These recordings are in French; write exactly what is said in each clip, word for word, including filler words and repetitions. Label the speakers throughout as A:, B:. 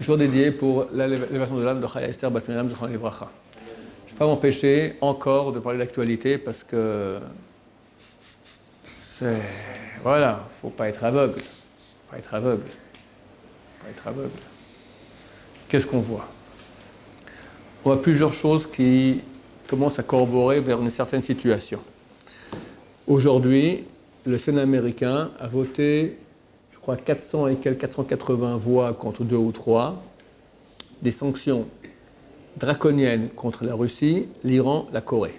A: jour dédié pour l'élévation de l'âme de Chaya Esther Bat Miriam Zichron Livracha. Je ne vais pas m'empêcher encore de parler d'actualité parce que c'est... Voilà, il ne faut pas être aveugle. Il ne faut pas être aveugle. Faut pas être aveugle. Qu'est-ce qu'on voit? On voit plusieurs choses qui commencent à corroborer vers une certaine situation. Aujourd'hui, le Sénat américain a voté, je crois, quatre cents et quelques quatre cent quatre-vingts voix contre deux ou trois, des sanctions draconiennes contre la Russie, l'Iran, la Corée.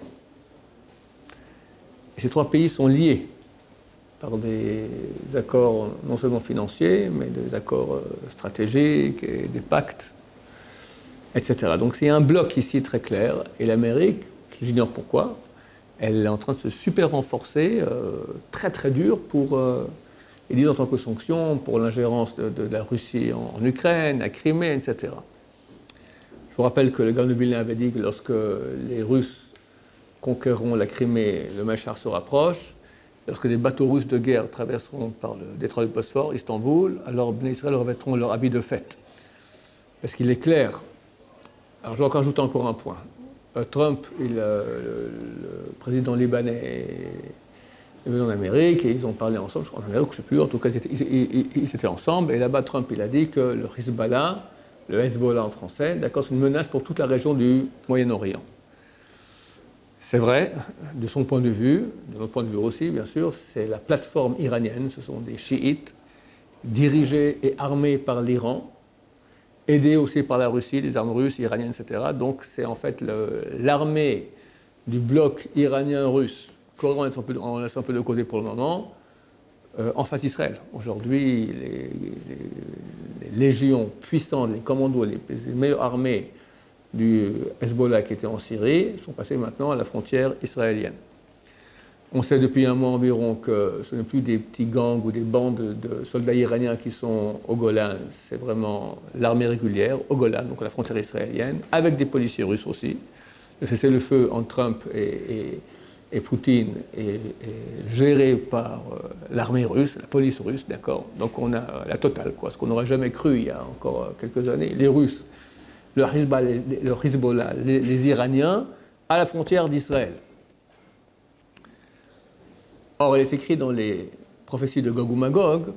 A: Et ces trois pays sont liés par des accords non seulement financiers, mais des accords stratégiques et des pactes, et cetera. Donc c'est un bloc ici très clair, et l'Amérique, j'ignore pourquoi, elle est en train de se super renforcer, euh, très très dur pour, euh, il dit en tant que sanction, pour l'ingérence de, de, de la Russie en, en Ukraine, à Crimée, et cetera. Je vous rappelle que le Gaon de Vilna avait dit que lorsque les Russes conquerront la Crimée, le Machar se rapproche. Lorsque des bateaux russes de guerre traverseront par le détroit du Bosphore, Istanbul, alors les Israéliens revêtront leur habit de fête. Parce qu'il est clair. Alors je vais encore ajouter encore un point. Euh, Trump, il, euh, le, le président libanais, est venu en Amérique et ils ont parlé ensemble. Je crois en Amérique, je ne sais plus. En tout cas, ils étaient, ils, ils, ils étaient ensemble. Et là-bas, Trump, il a dit que le Hezbollah, le Hezbollah en français, d'accord, c'est une menace pour toute la région du Moyen-Orient. C'est vrai, de son point de vue, de notre point de vue aussi, bien sûr, c'est la plateforme iranienne, ce sont des chiites dirigés et armés par l'Iran, aidés aussi par la Russie, les armes russes, iraniennes, et cetera. Donc c'est en fait le, l'armée du bloc iranien-russe, qu'on laisse un peu, on laisse un peu de côté pour le moment, euh, en face d'Israël. Aujourd'hui, les, les, les légions puissantes, les commandos, les, les meilleures armées du Hezbollah qui était en Syrie, sont passés maintenant à la frontière israélienne. On sait depuis un mois environ que ce n'est plus des petits gangs ou des bandes de soldats iraniens qui sont au Golan, c'est vraiment l'armée régulière au Golan, donc à la frontière israélienne, avec des policiers russes aussi. Le cessez-le-feu entre Trump et, et, et Poutine est, est géré par euh, l'armée russe, la police russe, d'accord. Donc on a la totale, quoi, ce qu'on n'aurait jamais cru il y a encore quelques années. Les Russes, le Hezbollah, le Hezbollah les, les Iraniens, à la frontière d'Israël. Or, il est écrit dans les prophéties de Gog ou Magog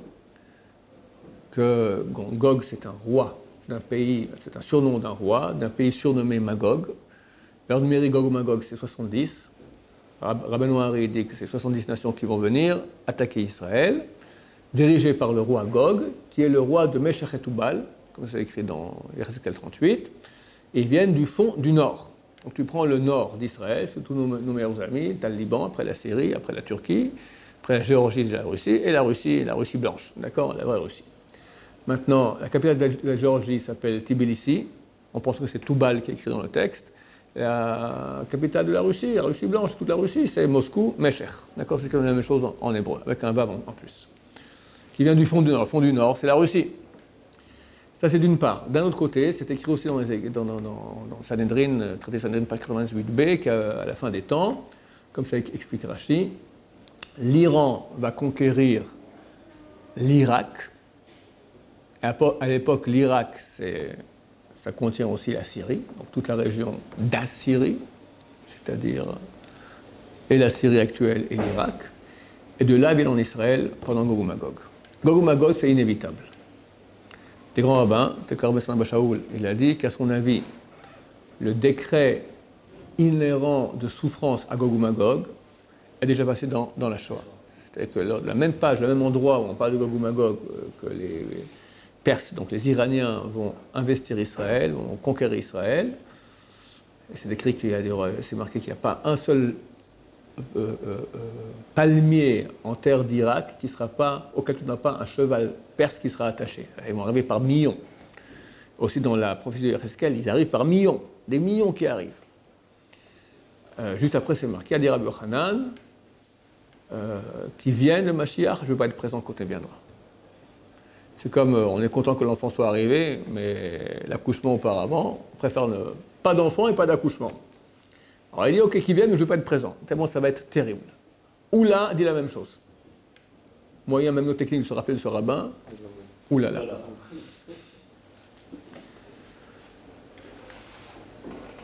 A: que Gog, c'est un roi d'un pays, c'est un surnom d'un roi, d'un pays surnommé Magog. L'heure numérique Gog ou Magog, c'est soixante-dix. Rabbeinu Hari dit que c'est soixante-dix nations qui vont venir attaquer Israël, dirigées par le roi Gog, qui est le roi de Meshech et Tubal, comme c'est écrit dans Ézéchiel trente-huit, et ils viennent du fond du nord. Donc tu prends le nord d'Israël, c'est tous nos, nos meilleurs amis, tu as le Liban, après la Syrie, après la Turquie, après la Géorgie, déjà la Russie, et la Russie, la Russie blanche, d'accord, la vraie Russie. Maintenant, la capitale de la Géorgie s'appelle Tbilissi, on pense que c'est Tubal qui est écrit dans le texte. La capitale de la Russie, la Russie blanche, toute la Russie, c'est Moscou, Meshech, d'accord, c'est quand même la même chose en, en hébreu, avec un vav en, en plus, qui vient du fond du nord. Le fond du nord, c'est la Russie. Ça, c'est d'une part. D'un autre côté, c'est écrit aussi dans, les, dans, dans, dans Sanhedrin, traité Sanhedrin, page quatre-vingt-huit b, qu'à la fin des temps, comme ça explique Rashi, l'Iran va conquérir l'Irak. À l'époque, l'Irak, c'est, ça contient aussi la Syrie, donc toute la région d'Assyrie, c'est-à-dire et la Syrie actuelle et l'Irak. Et de là vient en Israël pendant Gog ou Magog. Gog ou Magog, c'est inévitable. Les grands rabbins, Tekar Bessan Bashaoul, il a dit qu'à son avis, le décret inhérent de souffrance à Gog ou Magog est déjà passé dans, dans la Shoah. C'est-à-dire que la même page, le même endroit où on parle de Gog ou Magog, que les Perses, donc les Iraniens, vont investir Israël, vont conquérir Israël, et c'est écrit qu'il y a des, c'est marqué qu'il n'y a pas un seul euh, euh, palmier en terre d'Irak qui sera pas, auquel tu n'as pas un cheval perse qui sera attaché. Ils vont arriver par millions. Aussi dans la prophétie de Yecheskel, ils arrivent par millions, des millions qui arrivent. Euh, juste après, c'est marqué, il y a des Rabbi Yochanan euh, qui viennent, le Mashiach, je ne veux pas être présent quand il viendra. C'est comme, euh, on est content que l'enfant soit arrivé, mais l'accouchement auparavant, on préfère ne, pas d'enfant et pas d'accouchement. Alors il dit, ok, qu'ils viennent, mais je ne veux pas être présent, tellement ça va être terrible. Oula dit la même chose. Moyen même nos techniques de se rappeler de ce rabbin, oulala.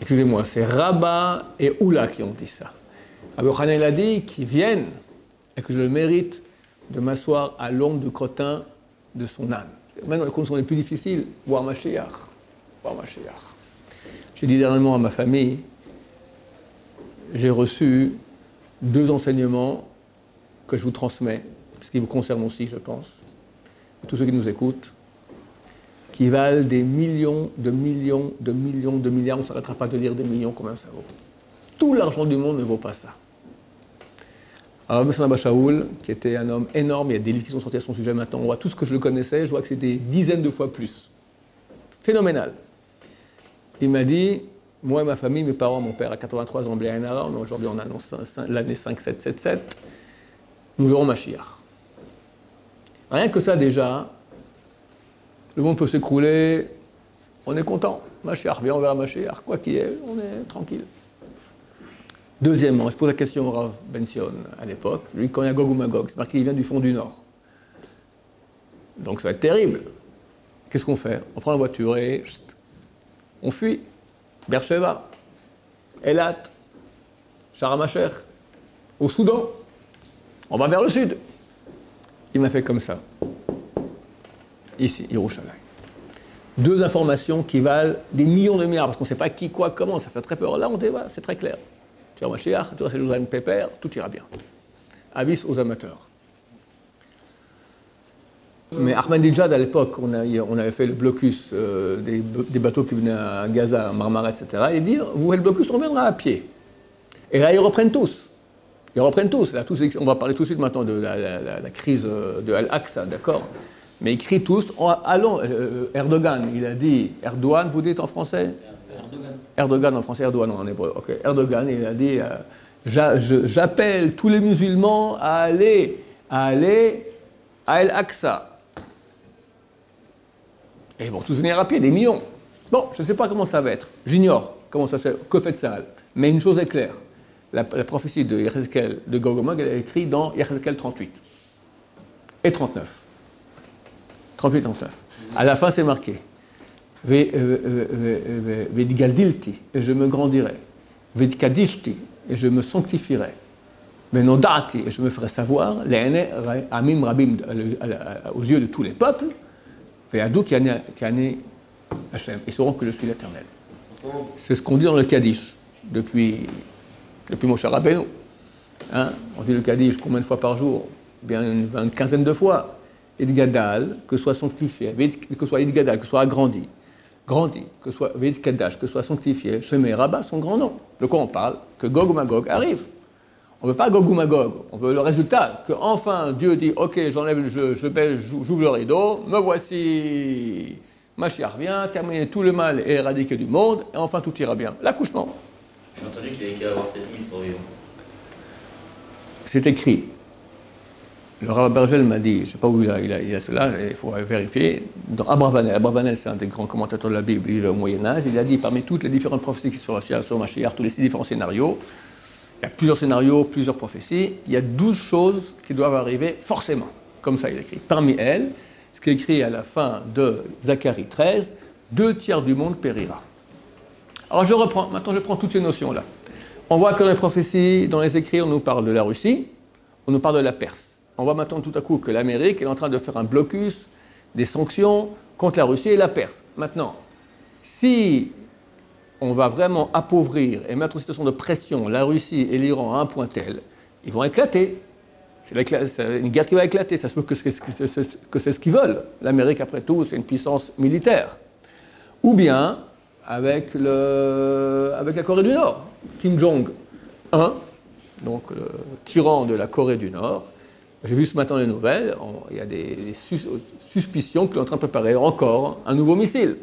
A: excusez-moi, c'est Rabat et Oula qui ont dit ça. Rabbi Yochanan a dit qu'ils viennent et que je le mérite de m'asseoir à l'ombre du crottin de son âne. Même dans les conditions les plus difficiles, voir Mashiach. Voir Mashiach. J'ai dit dernièrement à ma famille, j'ai reçu deux enseignements que je vous transmets, ce qui vous concerne aussi, je pense, et tous ceux qui nous écoutent, qui valent des millions, de millions, de millions, de milliards. On ne s'arrêtera pas de lire des millions, combien ça vaut. Tout l'argent du monde ne vaut pas ça. Alors, M. Abba Shaul, qui était un homme énorme, il y a des livres qui sont sortis à son sujet maintenant, on voit tout ce que je le connaissais, je vois que c'est des dizaines de fois plus. Phénoménal. Il m'a dit, moi et ma famille, mes parents, mon père a quatre-vingt-trois ans, Bléanara, aujourd'hui on annonce l'année cinq sept sept sept, nous verrons Mashiach. Rien que ça déjà, le monde peut s'écrouler, on est content. Mashiach vient, on verra Mashiach, quoi qu'il y ait, on est tranquille. Deuxièmement, je pose la question au Rav Ben-Sion à l'époque, lui quand il y a Gog ou Magog, c'est marqué qu'il vient du fond du Nord. Donc ça va être terrible. Qu'est-ce qu'on fait? On prend la voiture et chut, on fuit. Beersheba, Elat, Sharm el-Sheikh, au Soudan. On va vers le sud. Il m'a fait comme ça. Ici, Yerushalayim. Deux informations qui valent des millions de milliards, parce qu'on ne sait pas qui, quoi, comment, ça fait très peur. Là, on débat, c'est très clair. Tu vas Mashiach, tu vas Jérusalem Pépère, tout ira bien. Avis aux amateurs. Mais Ahmadinejad, à l'époque, on, a, on avait fait le blocus euh, des, des bateaux qui venaient à Gaza, à Marmara, et cetera. Et il dit, vous faites le blocus, on viendra à pied. Et là, ils reprennent tous. Ils reprennent tous. Là, tous on va parler tout de suite maintenant de la, la, la, la crise de Al-Aqsa, d'accord? Mais ils crient tous, allons, euh, Erdogan, il a dit, Erdogan, vous dites en français? Erdogan. Erdogan en français, Erdogan en hébreu. Ok, Erdogan, il a dit, euh, j'a, je, j'appelle tous les musulmans à aller, à aller à Al-Aqsa. Et ils vont tous venir à pied, des millions. Bon, je ne sais pas comment ça va être. J'ignore comment ça fait, que fait ça. Mais une chose est claire. La, la prophétie de Yechezkel, de Gog et Magog, elle est écrite dans Yechezkel trente-huit et trente-neuf. trente-huit et trente-neuf. À la fin, c'est marqué. Vedigaldilti, et je me grandirai. Vedikadishti, et je me sanctifierai. Venodati, et je me ferai savoir. Le'ene amim rabim, aux yeux de tous les peuples. Ve'adou ki ane Hashem. Ils sauront que je suis l'Éternel. C'est ce qu'on dit dans le Kaddish depuis, depuis Moshe Rabbeinu. Hein? On dit le Kaddish combien de fois par jour? Bien une, une quinzaine de fois. Edgadal, que soit sanctifié, que soit Edgadal, que soit agrandi, grandi, que soit Vedkadash, que soit sanctifié, Shemé Rabbah, son grand nom. De quoi on parle? Que Gog ou Magog arrive. On ne veut pas Gog ou Magog, on veut le résultat, que enfin Dieu dit, ok, j'enlève le jeu, je baisse, j'ouvre le rideau, me voici, Mashiach vient, terminer tout le mal et éradiquer du monde, et enfin tout ira bien. L'accouchement.
B: J'ai entendu qu'il y avait qu'à avoir sept mille survivants.
A: C'est écrit. Le Rav Bergel m'a dit, je ne sais pas où il a, il a, il a cela, il faut vérifier, dans Abravanel, Abravanel c'est un des grands commentateurs de la Bible, il est au Moyen-Âge, il a dit, parmi toutes les différentes prophéties qui sont sur Mashiach, tous les six différents scénarios, il y a plusieurs scénarios, plusieurs prophéties, il y a douze choses qui doivent arriver forcément, comme ça il écrit. Parmi elles, ce qui est écrit à la fin de Zacharie treize, deux tiers du monde périra. Alors je reprends, maintenant je prends toutes ces notions-là. On voit que dans les prophéties, dans les écrits, on nous parle de la Russie, on nous parle de la Perse. On voit maintenant tout à coup que l'Amérique est en train de faire un blocus, des sanctions contre la Russie et la Perse. Maintenant, si on va vraiment appauvrir et mettre en situation de pression la Russie et l'Iran à un point tel, ils vont éclater. C'est une guerre qui va éclater. Ça se peut que c'est ce qu'ils veulent. L'Amérique, après tout, c'est une puissance militaire. Ou bien avec, le, avec la Corée du Nord. Kim Jong-un, donc le tyran de la Corée du Nord. J'ai vu ce matin les nouvelles, on, il y a des, des sus, suspicions qu'il est en train de préparer encore un nouveau missile.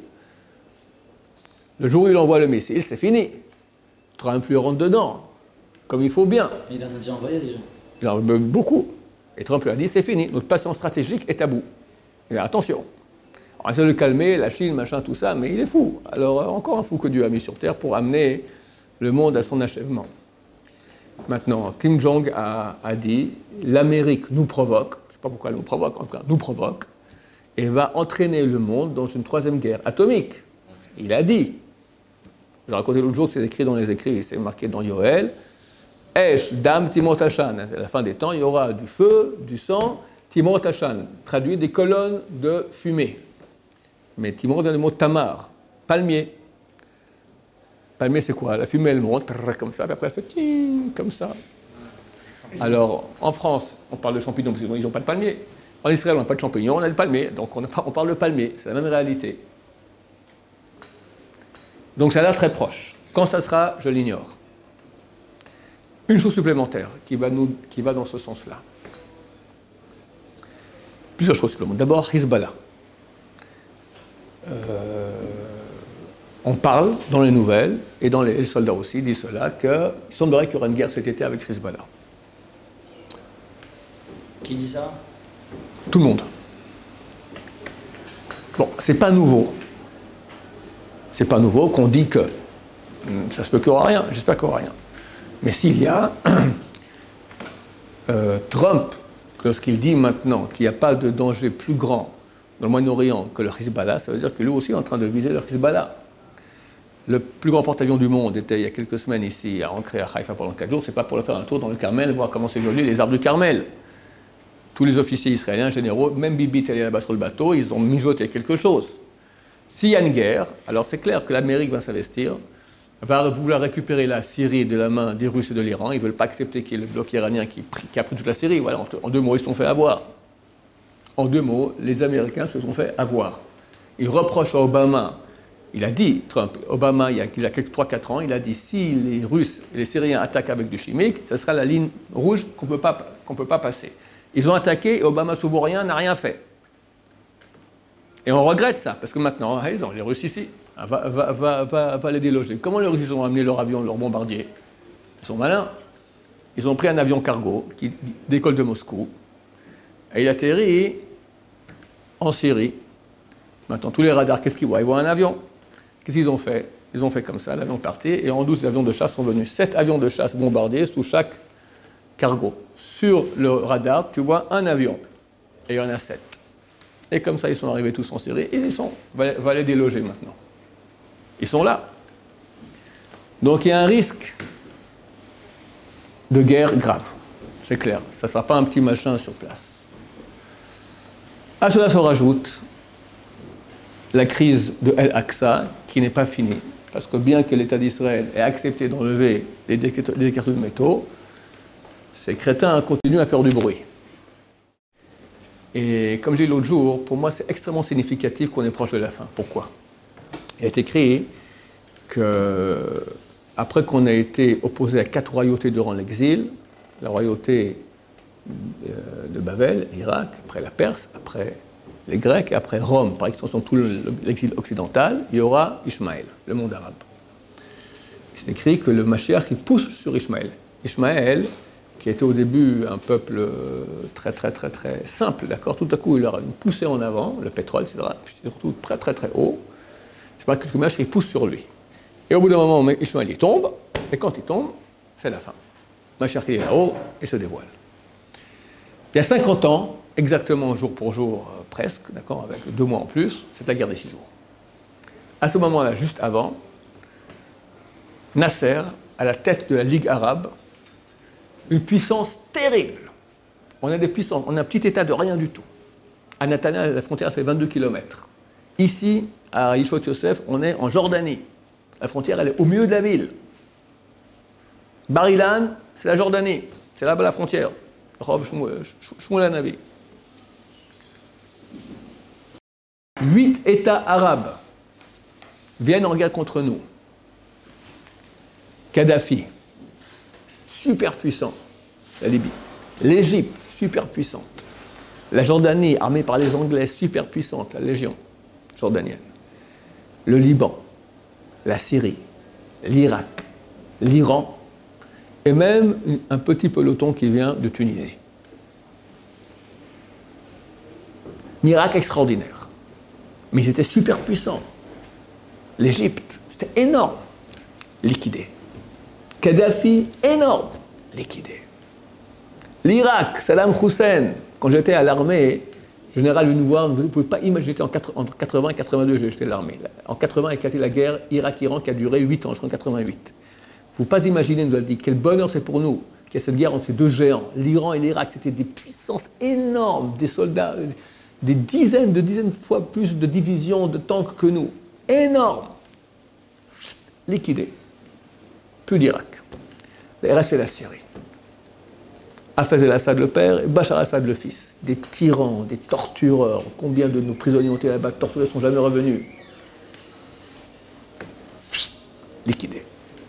A: Le jour où il envoie le missile, c'est fini. Trump lui rentre dedans, comme il faut bien.
B: Il en a déjà envoyé déjà.
A: Il en a beaucoup. Et Trump lui a dit, c'est fini, notre patience stratégique est à bout. Il a attention. On essaie de le calmer, la Chine, machin, tout ça, mais il est fou. Alors encore un fou que Dieu a mis sur Terre pour amener le monde à son achèvement. Maintenant, Kim Jong a, a dit, l'Amérique nous provoque, je ne sais pas pourquoi elle nous provoque, en tout cas, nous provoque, et va entraîner le monde dans une troisième guerre atomique. Il a dit. J'ai raconté l'autre jour que c'est écrit dans les écrits, c'est marqué dans Yoël. Esh, Dam, Timot Hashan. À la fin des temps, il y aura du feu, du sang, Timot Hashan, traduit des colonnes de fumée. Mais Timot vient du mot Tamar, palmier. Palmier, c'est quoi? La fumée, elle monte comme ça, puis après, elle fait ting, comme ça. Alors, en France, on parle de champignons, parce qu'ils n'ont pas de palmier. En Israël, on n'a pas de champignons, on a de palmier. Donc, on, a, on parle de palmier. C'est la même réalité. Donc, ça a l'air très proche. Quand ça sera, je l'ignore. Une chose supplémentaire qui va, nous, qui va dans ce sens-là. Plusieurs choses supplémentaires. D'abord, Hezbollah. Euh, on parle dans les nouvelles, et dans les, les soldats aussi disent cela, qu'il semblerait qu'il y aura une guerre cet été avec Hezbollah.
B: Qui dit ça?
A: Tout le monde. Bon, c'est pas nouveau. C'est pas nouveau qu'on dit que ça se peut qu'il n'y aura rien. J'espère qu'il n'y aura rien. Mais s'il y a, euh, Trump, lorsqu'il dit maintenant qu'il n'y a pas de danger plus grand dans le Moyen-Orient que le Hezbollah, ça veut dire que lui aussi est en train de viser le Hezbollah. Le plus grand porte-avions du monde était il y a quelques semaines ici, à ancré à Haïfa pendant quatre jours. C'est pas pour le faire un tour dans le Carmel, voir comment s'évoluent les arbres du Carmel. Tous les officiers israéliens, généraux, même Bibi est allé là-bas sur le bateau, ils ont mijoté quelque chose. S'il y a une guerre, alors c'est clair que l'Amérique va s'investir, va vouloir récupérer la Syrie de la main des Russes et de l'Iran. Ils ne veulent pas accepter qu'il y ait le bloc iranien qui, qui a pris toute la Syrie. Voilà, en deux mots, ils se sont fait avoir. En deux mots, les Américains se sont fait avoir. Ils reprochent à Obama, il a dit, Trump, Obama, il y a, il y a trois quatre ans, il a dit si les Russes et les Syriens attaquent avec du chimique, ce sera la ligne rouge qu'on ne peut pas, qu'on peut pas passer. Ils ont attaqué et Obama, souverain, n'a rien fait. Et on regrette ça, parce que maintenant, ils ont les Russes ici. Va, va, va, va, va les déloger. Comment les Russes ont amené leur avion, leur bombardier? Ils sont malins. Ils ont pris un avion cargo qui décolle de Moscou et il atterrit en Syrie. Maintenant, tous les radars, qu'est-ce qu'ils voient? Ils voient un avion. Qu'est-ce qu'ils ont fait? Ils ont fait comme ça, l'avion partait, et en douze avions de chasse sont venus. Sept avions de chasse bombardiers sous chaque cargo. Sur le radar, tu vois un avion, et il y en a sept. Et comme ça, ils sont arrivés tous en Syrie, et ils sont, va, va les déloger maintenant. Ils sont là. Donc il y a un risque de guerre grave. C'est clair. Ça ne sera pas un petit machin sur place. À cela se rajoute la crise de El-Aqsa, qui n'est pas finie. Parce que bien que l'État d'Israël ait accepté d'enlever les décrétaux de métaux, ces crétins continuent à faire du bruit. Et comme j'ai dit l'autre jour, pour moi c'est extrêmement significatif qu'on est proche de la fin. Pourquoi? Il est écrit qu'après qu'on a été opposé à quatre royautés durant l'exil, la royauté de Babel, l'Irak, après la Perse, après les Grecs, et après Rome, par extension tout l'exil occidental, il y aura Ishmaël, le monde arabe. C'est écrit que le Mashiach il pousse sur Ishmaël. Ishmaël, qui était au début un peuple très très très très simple, d'accord, tout à coup il aura une poussée en avant, le pétrole, et cetera, puis surtout très très très haut. Je sais pas que le Mashiach il pousse sur lui. Et au bout d'un moment, Ishmaël il tombe, et quand il tombe, c'est la fin. Mashiach il est là-haut et se dévoile. Il y a cinquante ans, exactement jour pour jour, euh, presque, d'accord, avec deux mois en plus, c'est la guerre des six jours. À ce moment-là, juste avant, Nasser, à la tête de la Ligue arabe, une puissance terrible. On a des puissances, on a un petit état de rien du tout. À Netanya, la frontière fait vingt-deux kilomètres. Ici, à Yishot Yosef, on est en Jordanie. La frontière, elle est au milieu de la ville. Bar Ilan, c'est la Jordanie. C'est là-bas la frontière. Rov Shmuel Hanavi. Huit États arabes viennent en guerre contre nous. Kadhafi, super puissant, la Libye. L'Égypte, super puissante. La Jordanie, armée par les Anglais, super puissante, la Légion jordanienne. Le Liban, la Syrie, l'Irak, l'Iran, et même un petit peloton qui vient de Tunisie. L'Irak extraordinaire. Mais ils étaient super puissants. L'Égypte, c'était énorme, liquidé. Kadhafi, énorme, liquidé. L'Irak, Saddam Hussein, quand j'étais à l'armée, Le général venu nous voir, vous ne pouvez pas imaginer, j'étais en entre quatre-vingts et quatre-vingt-deux, j'ai jeté l'armée. En quatre-vingts, éclaté la guerre Irak-Iran qui a duré huit ans, jusqu'en quatre-vingt-huit. Il ne faut pas imaginer, nous a dit, quel bonheur c'est pour nous qu'il y a cette guerre entre ces deux géants. L'Iran et l'Irak, c'était des puissances énormes, des soldats, des dizaines de dizaines de fois plus de divisions de tanks que nous. Énormes. Liquidés. Plus d'Irak. Il restait la Syrie. Hafez el-Assad le père et Bachar el-Assad le fils. Des tyrans, des tortureurs. Combien de nos prisonniers ont été là-bas torturés ne sont jamais revenus. Liquidés.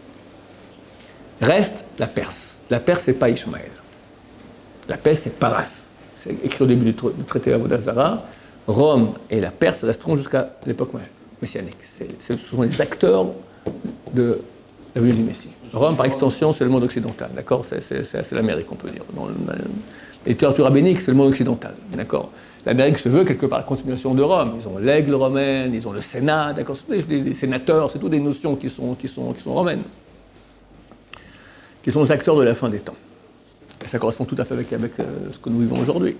A: Reste la Perse. La Perse, c'est pas Ishmaël. La Perse, c'est Paras. C'est écrit au début du, tra- du traité d'Avodah-Zara. Rome et la Perse resteront jusqu'à l'époque messianique. C'est, c'est, ce sont les acteurs de la venue du Messie. Rome, par extension, c'est le monde occidental, d'accord, c'est, c'est, c'est, c'est l'Amérique, on peut dire. Dans le, la littérature rabbinique, c'est le monde occidental, d'accord. L'Amérique se veut quelque part la continuation de Rome. Ils ont l'aigle romaine, ils ont le Sénat, d'accord, c'est tous des, des sénateurs, c'est toutes des notions qui sont, qui sont, qui sont romaines, qui sont les acteurs de la fin des temps. Et ça correspond tout à fait avec, avec euh, ce que nous vivons aujourd'hui.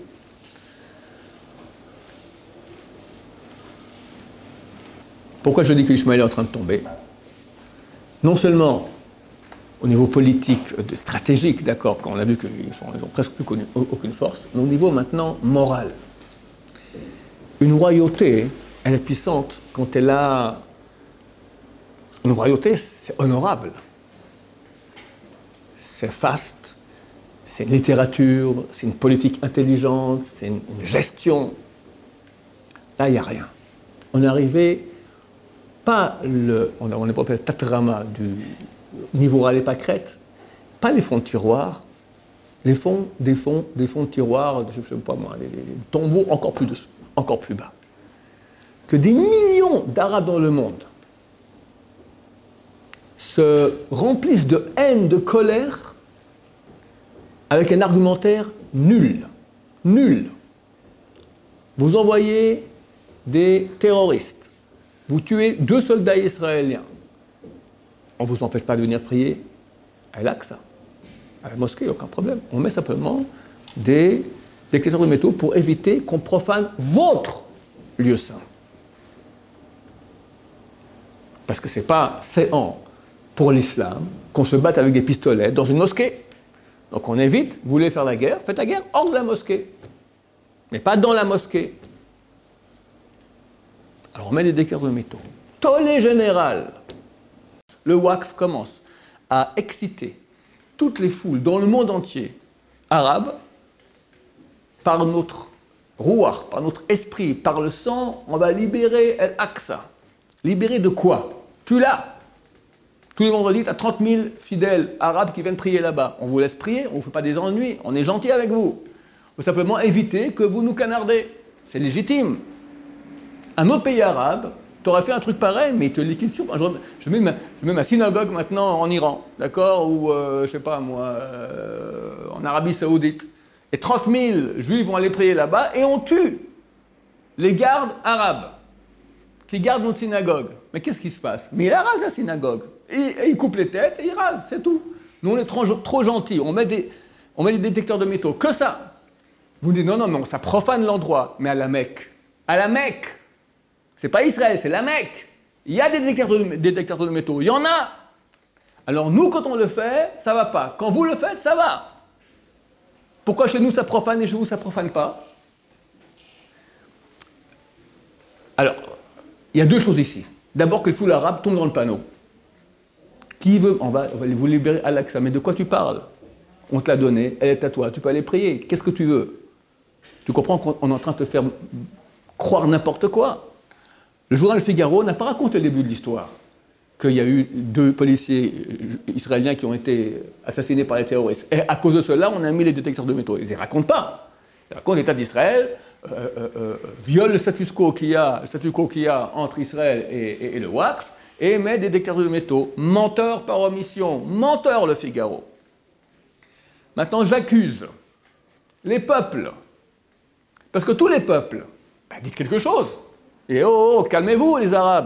A: Pourquoi je dis que Ishmaël est en train de tomber ? Non seulement au niveau politique, stratégique, d'accord, quand on a vu qu'ils n'ont presque plus connu, aucune force, mais au niveau maintenant moral. Une royauté, elle est puissante quand elle a... Une royauté, c'est honorable. C'est faste, c'est une littérature, c'est une politique intelligente, c'est une, une gestion. Là, il n'y a rien. On est arrivé... Pas le, on n'est pas appelé tatrama du niveau râlé pâquerette, pas les fonds de tiroir, les fonds, des fonds, des fonds de tiroir, je ne sais pas moi, les, les tombeaux encore plus, dessous, encore plus bas. Que des millions d'Arabes dans le monde se remplissent de haine, de colère, avec un argumentaire nul. Nul. Vous envoyez des terroristes. Vous tuez deux soldats israéliens. On ne vous empêche pas de venir prier à Al-Aqsa, à la mosquée, aucun problème. On met simplement des détecteurs de métaux pour éviter qu'on profane votre lieu saint. Parce que ce n'est pas séant pour l'islam qu'on se batte avec des pistolets dans une mosquée. Donc on évite, vous voulez faire la guerre, faites la guerre hors de la mosquée, mais pas dans la mosquée. Alors on met des détecteurs de métaux. Tollé général. Le Waqf commence à exciter toutes les foules dans le monde entier, arabes, par notre rouah, par notre esprit, par le sang, on va libérer Al-Aqsa. Libérer de quoi? Tu l'as. Tous les vendredis, tu as trente mille fidèles arabes qui viennent prier là-bas. On vous laisse prier, on ne vous fait pas des ennuis, on est gentil avec vous. Il faut simplement éviter que vous nous canardez. C'est légitime. Un autre pays arabe, tu aurais fait un truc pareil, mais il te liquide sur. Je, je, mets ma, je mets ma synagogue maintenant en Iran, d'accord, ou euh, je sais pas moi, euh, en Arabie Saoudite. Et trente mille juifs vont aller prier là-bas et on tue les gardes arabes qui gardent notre synagogue. Mais qu'est-ce qui se passe? Mais il rase la synagogue. Et, et il coupe les têtes et il rase, c'est tout. Nous on est trop, trop gentils, on met, des, on met des détecteurs de métaux, que ça. Vous dites non, non, mais ça profane l'endroit. Mais à la Mecque, à la Mecque, c'est pas Israël, c'est la Mecque. Il y a des détecteurs, de, des détecteurs de métaux, il y en a. Alors nous, quand on le fait, ça va pas. Quand vous le faites, ça va. Pourquoi chez nous ça profane et chez vous ça profane pas? Alors, il y a deux choses ici. D'abord que le foule arabe tombe dans le panneau. Qui veut, on va, on va vous libérer Al-Aqsa, mais de quoi tu parles? On te l'a donnée, elle est à toi, tu peux aller prier. Qu'est-ce que tu veux? Tu comprends qu'on est en train de te faire croire n'importe quoi. Le journal Figaro n'a pas raconté le début de l'histoire, qu'il y a eu deux policiers israéliens qui ont été assassinés par les terroristes. Et à cause de cela, on a mis les détecteurs de métaux. Ils ne racontent pas. Ils racontent l'État d'Israël euh, euh, euh, viole le status quo qu'il y a, le statu quo qu'il y a entre Israël et, et, et le Waqf et met des détecteurs de métaux. Menteur par omission. Menteur, le Figaro. Maintenant, j'accuse les peuples. Parce que tous les peuples, bah, dites quelque chose. Et oh, oh calmez-vous les Arabes.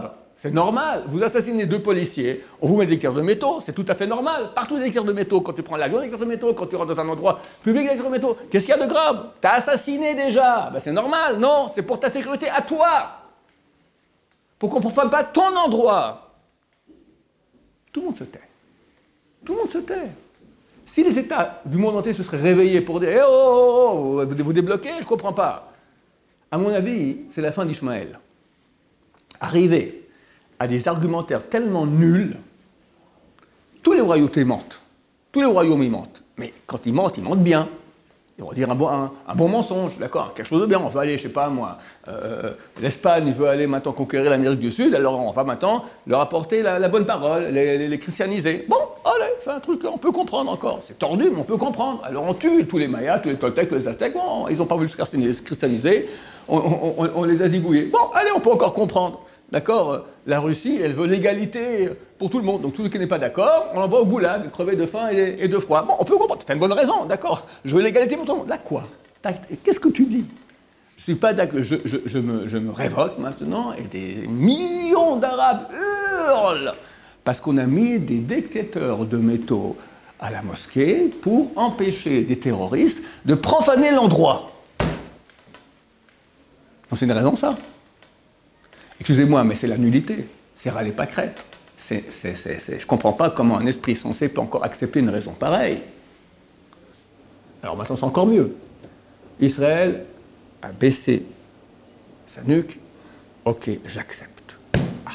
A: C'est normal. Vous assassinez deux policiers, on vous met des équerres de métaux, c'est tout à fait normal. Partout des équerres de métaux. Quand tu prends l'avion, des équerres de métaux. Quand tu rentres dans un endroit public, des équerres de métaux. Qu'est-ce qu'il y a de grave? T'as assassiné déjà. Ben, c'est normal. Non, c'est pour ta sécurité à toi. Pour qu'on ne profane pas ton endroit. Tout le monde se tait. Tout le monde se tait. Si les États du monde entier se seraient réveillés pour dire hey, « oh, oh, oh, vous vous débloquez, je ne comprends pas », à mon avis, c'est la fin d'Ishmaël. Arriver à des argumentaires tellement nuls, tous les royautés mentent. Tous les royaumes, ils mentent. Mais quand ils mentent, ils mentent bien. Ils vont dire un bon, un, un bon mensonge, d'accord, quelque chose de bien. On veut aller, je ne sais pas moi, euh, l'Espagne veut aller maintenant conquérir l'Amérique du Sud, alors on va maintenant leur apporter la, la bonne parole, les, les, les christianiser. Bon, allez, c'est un truc qu'on peut comprendre encore. C'est tordu, mais on peut comprendre. Alors on tue tous les Mayas, tous les Toltecs, tous les Aztèques. Bon, ils n'ont pas voulu se christianiser, on, on, on, on les a zigouillés. Bon, allez, on peut encore comprendre. D'accord, la Russie, elle veut l'égalité pour tout le monde. Donc, tout le qui n'est pas d'accord, on l'envoie au goulag, crever de faim et, et de froid. Bon, on peut comprendre, c'est une bonne raison, d'accord. Je veux l'égalité pour tout le monde. Là, quoi? Qu'est-ce que tu dis? Je suis pas d'accord, je, je, je, me, je me révolte maintenant, et des millions d'Arabes hurlent parce qu'on a mis des détecteurs de métaux à la mosquée pour empêcher des terroristes de profaner l'endroit. Donc, c'est une raison, ça. Excusez-moi, mais c'est la nullité. C'est râler pas crête. C'est, c'est, c'est, c'est... Je ne comprends pas comment un esprit sensé peut encore accepter une raison pareille. Alors maintenant, c'est encore mieux. Israël a baissé sa nuque. Ok, j'accepte. Ah.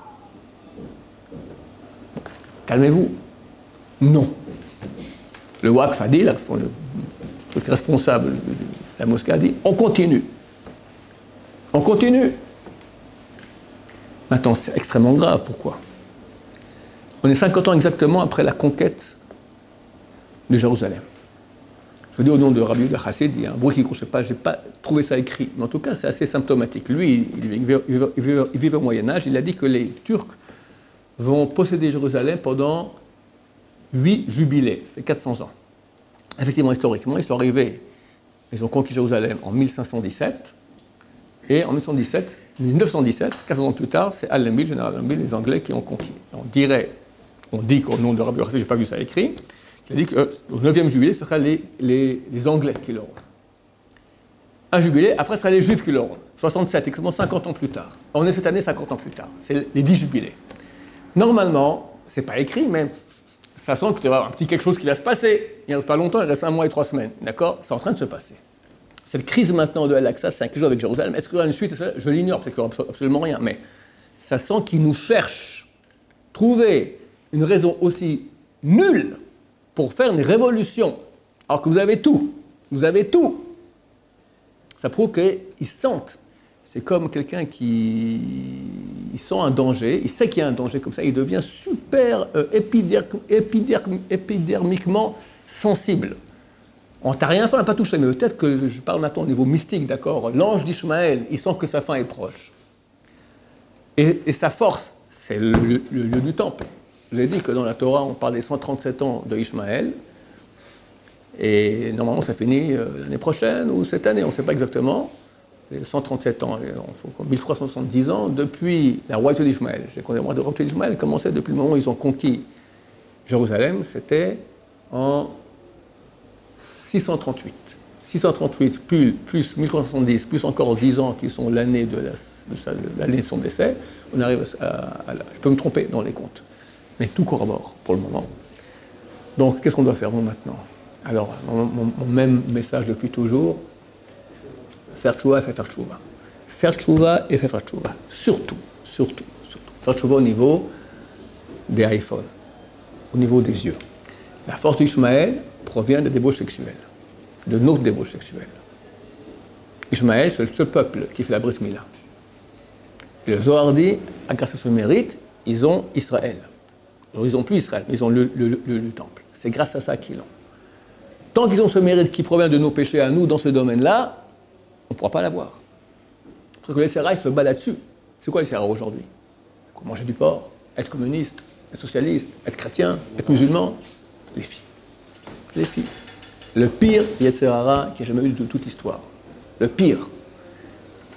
A: Calmez-vous. Non. Le Waqf a dit, le truc responsable de la mosquée a dit, on continue. On continue. Maintenant, c'est extrêmement grave. Pourquoi? On est cinquante ans exactement après la conquête de Jérusalem. Je vous dis au nom de Rabbi Yehuda Chassid, il y a un bruit qui ne crochait pas, je n'ai pas trouvé ça écrit. Mais en tout cas, c'est assez symptomatique. Lui, il vivait, il vivait, il vivait au Moyen-Âge, il a dit que les Turcs vont posséder Jérusalem pendant huit jubilés, ça fait quatre cents ans. Effectivement, historiquement, ils sont arrivés, ils ont conquis Jérusalem en mille cinq cent dix-sept, et en mille neuf cent dix-sept, quatre cents ans plus tard, c'est Allenby, général Allenby, les Anglais qui ont conquis. On dirait, on dit qu'au nom de Rabbi Yehuda, je n'ai pas vu ça écrit, qui a dit qu'au neuvième jubilé, ce sera les, les, les Anglais qui l'auront. Un jubilé, après, ce sera les Juifs qui l'auront. soixante-sept, exactement cinquante ans plus tard. On est cette année cinquante ans plus tard. C'est les dix jubilés. Normalement, ce n'est pas écrit, mais ça sent qu'il y aura un petit quelque chose qui va se passer. Il ne reste pas longtemps, il reste un mois et trois semaines. D'accord? C'est en train de se passer. Cette crise maintenant de Al-Aqsa, c'est un jour avec Jérusalem. Est-ce qu'il y aura une suite? Je l'ignore, parce qu'il n'y aura absolument rien. Mais ça sent qu'ils nous cherchent. Trouver une raison aussi nulle pour faire une révolution, alors que vous avez tout. Vous avez tout. Ça prouve qu'ils sentent. C'est comme quelqu'un qui il sent un danger, il sait qu'il y a un danger comme ça, il devient super euh, épiderm, épiderm, épidermiquement sensible. On t'a rien fait, on n'a pas touché, mais peut-être que je parle maintenant au niveau mystique, d'accord. L'ange d'Ishmaël, il sent que sa fin est proche. Et, et sa force, c'est le, le, le lieu du temple. Je vous ai dit que dans la Torah, on parle des cent trente-sept ans de Ishmaël. Et normalement, ça finit euh, l'année prochaine ou cette année, on ne sait pas exactement. cent trente-sept ans, il faut mille trois cent soixante-dix ans, depuis la royauté d'Ishmaël. Je sais qu'on est la royauté d'Ishmaël commençait depuis le moment où ils ont conquis Jérusalem, c'était en six cent trente-huit. six cent trente-huit plus, plus mille trois cent soixante-dix, plus encore dix ans qui sont l'année de, la, de, sa, de, l'année de son décès, on arrive à, à, à je peux me tromper dans les comptes. Mais tout corrobore pour le moment. Donc, qu'est-ce qu'on doit faire nous maintenant? Alors, mon, mon, mon même message depuis toujours, faire tchouva et faire tchouva. Faire tchouva et faire tchouva. Surtout, surtout, surtout. Faire tchouva au niveau des iPhones, au niveau des yeux. La force d'Ishmaël provient de débauche sexuelle, de notre débauche sexuelle. Ishmaël, c'est le seul peuple qui fait la Brit Mila. Le Zohar dit, grâce à ce mérite, ils ont Israël. Alors, ils n'ont plus Israël, mais ils ont le, le, le, le, le temple. C'est grâce à ça qu'ils l'ont. Tant qu'ils ont ce mérite qui provient de nos péchés à nous dans ce domaine-là, on ne pourra pas l'avoir. Parce que les sérails se battent là-dessus. C'est quoi les sérails aujourd'hui? Manger du porc, être communiste, être socialiste, être chrétien, être musulman. Les filles. Les filles. Le pire Yetzer Hara qui a jamais eu de toute l'histoire. Le pire.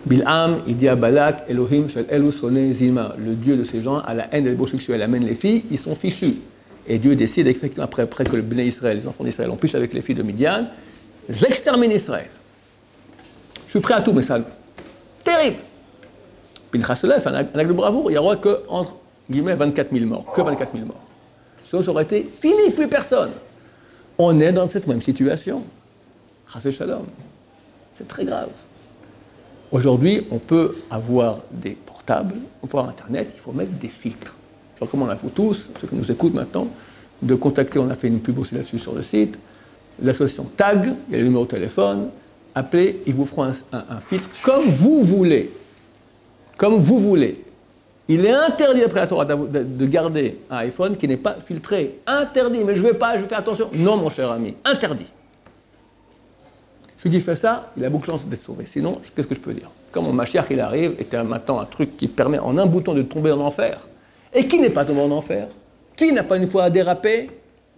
A: Bilham, il dit à Balak, Elohim shel elu soné zima, le Dieu de ces gens a la haine des homosexuels, amène les filles, ils sont fichus. Et Dieu décide, effectivement, après, après que le Bnei Israël, les enfants d'Israël, ont piché avec les filles de Midian, j'extermine Israël. Je suis prêt à tout, mais ça, terrible. Pinchas se lève, un acte de bravoure, il n'y aura que, entre guillemets, vingt-quatre mille morts, que vingt-quatre mille morts. Sinon, ça aurait été fini, plus personne. On est dans cette même situation. Chas Shalom. C'est très grave. Aujourd'hui, on peut avoir des portables, on peut avoir Internet, il faut mettre des filtres. Je recommande à vous tous, ceux qui nous écoutent maintenant, de contacter, on a fait une pub aussi là-dessus sur le site, l'association TAG, il y a le numéro de téléphone, appelez, ils vous feront un, un, un filtre comme vous voulez. Comme vous voulez. Il est interdit après la Torah de, de garder un iPhone qui n'est pas filtré. Interdit, mais je ne vais pas, je vais faire attention. Non, mon cher ami, interdit. Celui qui fait ça, il a beaucoup de chances d'être sauvé. Sinon, qu'est-ce que je peux dire? Comme mon Mashiach, il arrive, et maintenant un truc qui permet en un bouton de tomber en enfer. Et qui n'est pas tombé en enfer? Qui n'a pas une fois dérapé?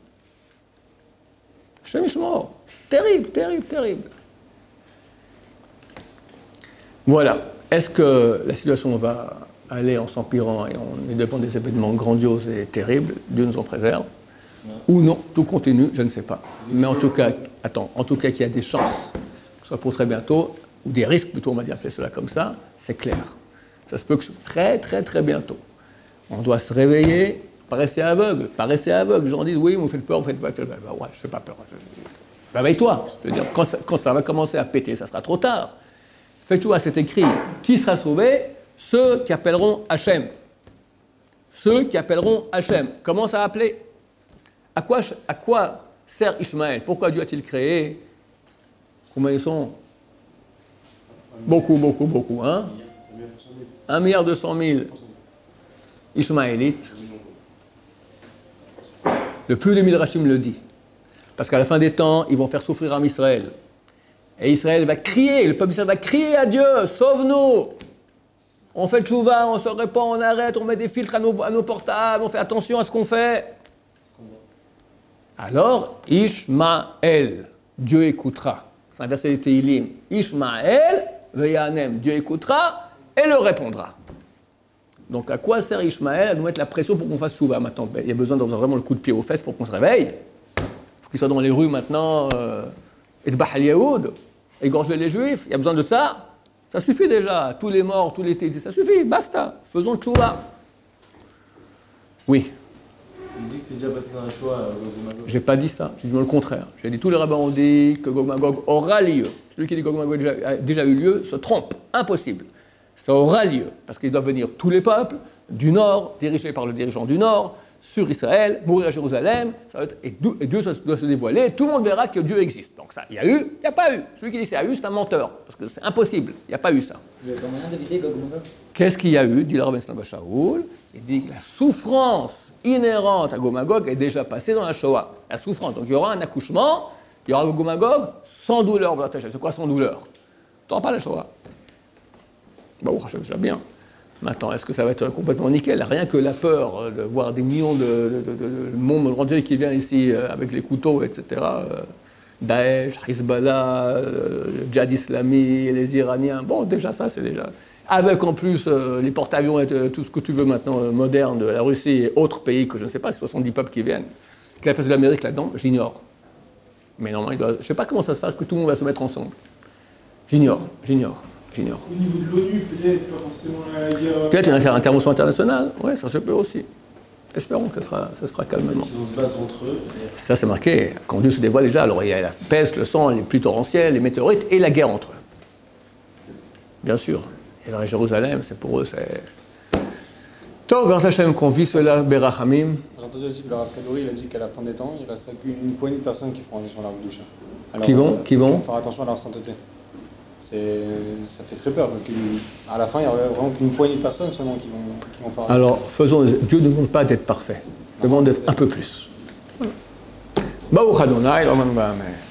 A: Shemishmor. Terrible, terrible, terrible. Voilà. Est-ce que la situation va aller en s'empirant et on est devant des événements grandioses et terribles? Dieu nous en préserve. Non. Ou non, tout continue, je ne sais pas. Mais en tout cas, attends, en tout cas qu'il y a des chances, que ce soit pour très bientôt, ou des risques plutôt, on va dire appeler cela comme ça, c'est clair. Ça se peut que ce soit très, très, très bientôt. On doit se réveiller, pas rester aveugle, pas rester aveugle. Les gens disent, oui, vous me faites peur, vous faites peur. Ben, ouais, je ne fais pas peur. Réveille-toi. Je veux dire, quand ça, quand ça va commencer à péter, ça sera trop tard. Faites choix, c'est écrit, qui sera sauvé? Ceux qui appelleront Hachem. Ceux qui appelleront Hachem. Comment ça a appelé? À quoi, à quoi sert Ishmaël? Pourquoi Dieu a-t-il créé? Combien ils sont? Beaucoup, beaucoup, beaucoup. Hein? Un milliard deux cent mille Ishmaélites. Le plus de Midrashim le dit. Parce qu'à la fin des temps, ils vont faire souffrir Am Israël. Et Israël va crier, le peuple d'Israël va crier à Dieu, sauve-nous! On fait tchouva, on se répand, on arrête, on met des filtres à nos, à nos portables, on fait attention à ce qu'on fait. Alors, Ishmaël, Dieu écoutera. C'est un verset de Tehillim. Ishmaël, veyanem, Dieu écoutera et le répondra. Donc, à quoi sert Ishmaël? À nous mettre la pression pour qu'on fasse tchouva maintenant. Il y a besoin d'avoir vraiment le coup de pied aux fesses pour qu'on se réveille. Il faut qu'il soit dans les rues maintenant, euh, et de Bahal Yehoud, égorger les Juifs. Il y a besoin de ça. Ça suffit déjà. Tous les morts, tous les tétés, ça suffit. Basta. Faisons tchouva. Oui.
C: Il dit que c'est déjà passé dans la Shoah, Gog Magog.
A: J'ai pas dit ça, j'ai dit le contraire. J'ai dit tous les rabbins ont dit que Gog Magog aura lieu. Celui qui dit que Gog Magog a déjà, a déjà eu lieu se trompe, impossible. Ça aura lieu, parce qu'ils doivent venir tous les peuples du Nord, dirigés par le dirigeant du Nord, sur Israël, mourir à Jérusalem, ça va être, et, et Dieu doit se dévoiler, tout le monde verra que Dieu existe. Donc ça, il y a eu, il n'y a pas eu. Celui qui dit qu'il y a eu, c'est un menteur, parce que c'est impossible, il n'y a pas eu ça.
B: Il y a moyen d'éviter Gog Magog?
A: Qu'est-ce qu'il y a eu, dit le rabbin Shlom Shaoul? Il dit que la souffrance inhérente à Gog Magog est déjà passée dans la Shoah. La souffrance. Donc il y aura un accouchement, il y aura Gog Magog sans douleur. C'est quoi sans douleur? Tu n'auras pas la Shoah. Bah, bon, je sais bien. Maintenant, est-ce que ça va être complètement nickel? Rien que la peur de voir des millions de, de, de, de, de monde entier qui vient ici euh, avec les couteaux, et cetera. Euh, Daesh, Hezbollah, le djihad islamique, les Iraniens. Bon, déjà ça, c'est déjà... Avec en plus euh, les porte-avions et euh, tout ce que tu veux maintenant euh, moderne de la Russie et autres pays que je ne sais pas, c'est soixante-dix peuples qui viennent. Quelle est la place de l'Amérique là-dedans? J'ignore. Mais normalement, il doit... je ne sais pas comment ça se fait que tout le monde va se mettre ensemble. J'ignore, j'ignore, j'ignore.
D: Au niveau de l'ONU, peut-être, pas forcément la guerre...
A: Peut-être une intervention internationale, oui, ça se peut aussi. Espérons que ça sera, ça sera calmement.
C: Ils vont se battre entre eux.
A: Ça, c'est marqué. Quand Dieu se dévoile déjà, alors il y a la peste, le sang, les pluies torrentielles, les météorites et la guerre entre eux. Bien sûr. Et dans Jérusalem, c'est pour eux, c'est... Tov, Baruch Hashem, qu'on vit cela, Berachamim.
E: J'ai entendu aussi que le Rav Kadori, il a dit qu'à la fin des temps, il restera qu'une poignée de personnes qui feront attention à la Kedusha.
A: Qui vont,
E: euh,
A: qui vont
E: faire attention à leur sainteté. C'est, ça fait très peur. À la fin, il n'y aura vraiment qu'une poignée de personnes seulement qui vont, qui vont faire attention.
A: Alors, faisons... Dieu ne demande pas d'être parfait. Il demande d'être un peu plus. Baruch Adonai, Amen.